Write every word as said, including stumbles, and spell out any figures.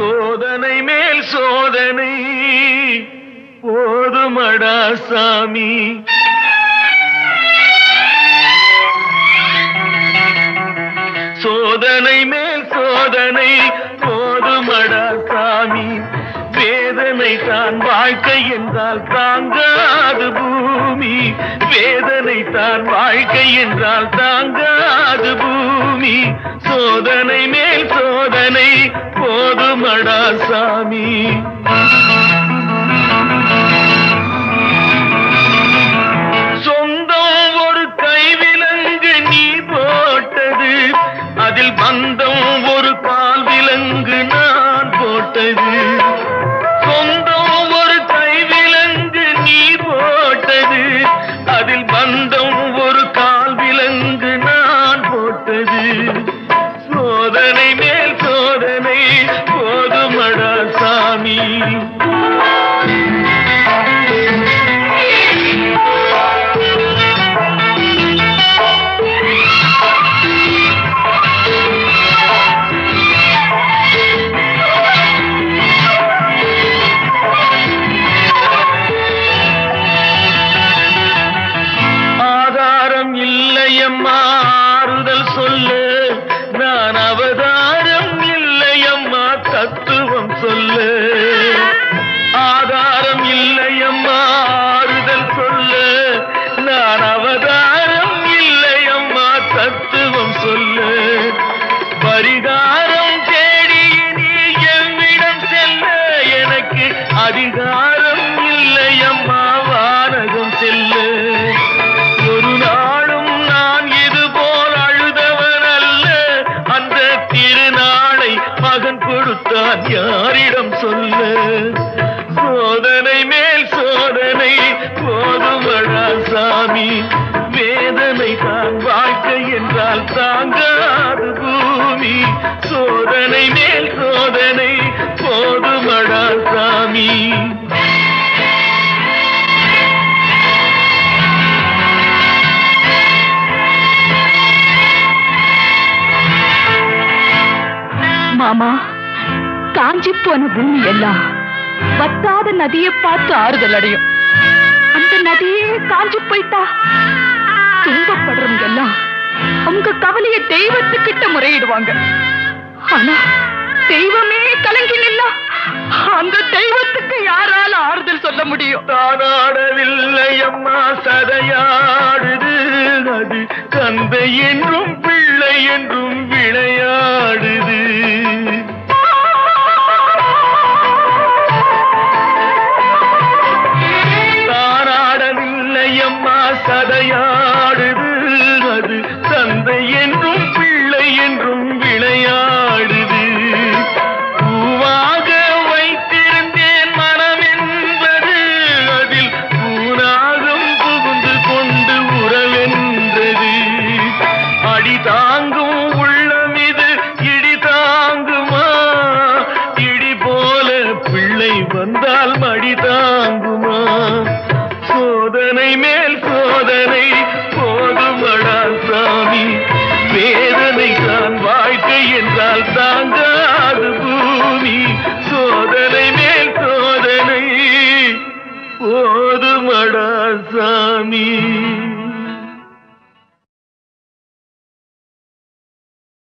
சோதனை மேல் சோதனை போதுமடா சாமி. சோதனை மேல் சோதனை போதுமடா சாமி. வேதனை தான் வாழ்க்கை என்றால் தாங்காது பூமி. வேதனை தான் வாழ்க்கை என்றால் தாங்காது பூமி. சோதனை மேல் சோதனை போதுமடா சாமி. சொந்தம் ஒரு கைவிலங்கு நீ போட்டது, அதில் பந்தம் ஒரு கால் விலங்கு நான் போட்டது. சொந்தம் ஒரு கைவிலங்கு நீ போட்டது, அதில் பந்தம் ஒரு கால் விலங்கு நான் போட்டது. சோதனை மேல் சோதனை போதுமடா சாமி. ஆறுதல் சொல்லு நான் அவதாரம் இல்லையம்மா தத்துவம் சொல்லு. ஆதாரம் இல்லையம்மா ஆறுதல் சொல்லு நான் அவதாரம் இல்லையம்மா தத்துவம் சொல்லு. பரிகாரம் தேடி நீ எவ்விடம் செல்ல, எனக்கு அதிகாரம் இல்லையம்மா வானகம் செல்லு. ஒரு நாளும் நான் இது போல் அழுதவன் அல்ல, அந்த திருநாளை மகன் கொடுத்தான் யாரிடம் சொல்ல. சோதனை மேல் சோதனை போதுமடா சாமி. வேதனை தான் வாழ்க்கை என்றால் தாங்காது பூமி. சோதனை மேல் சோதனை போதுமடா சாமி. மாமா, காஞ்சி போன பூமி எல்லாம் வத்தாத நதியை பார்த்து ஆறுதல் அடையும். அந்த நதியே காஞ்சி போயிட்டா துன்பப்படுறவங்க எல்லாம் அவங்க கவலைய தெய்வத்துக்கிட்ட முறையிடுவாங்க. ஆனா தெய்வமே கலங்கி நின்னா அந்த தெய்வத்துக்கு யாரால ஆறுதல் சொல்ல முடியும்? தானாடவில்லை அம்மா சதையாடுது, அது தந்தை என்றும் பிள்ளை என்றும் விளையாடுது. தானாடவில்லை அம்மா சதையாடுது, அது தந்தை என்றும் பிள்ளை என்றும் விளையாடுது. பூவாக வைத்திருந்தேன் மனம் என்பது, அதில் பூனாகம் புகுந்து கொண்டு உறவென்றது. அடி தாங்கும் உள்ளம் இது இடி தாங்குமா? இடி போல பிள்ளை வந்தால் மடி தாங்குமா? சோதனை மேல் சோதனை போதுமடா சாமி. வேதனை தான் வாழ்க்கை என்றால் தாங்காது பூமி. சோதனை மேல் சோதனை போதுமடா சாமி.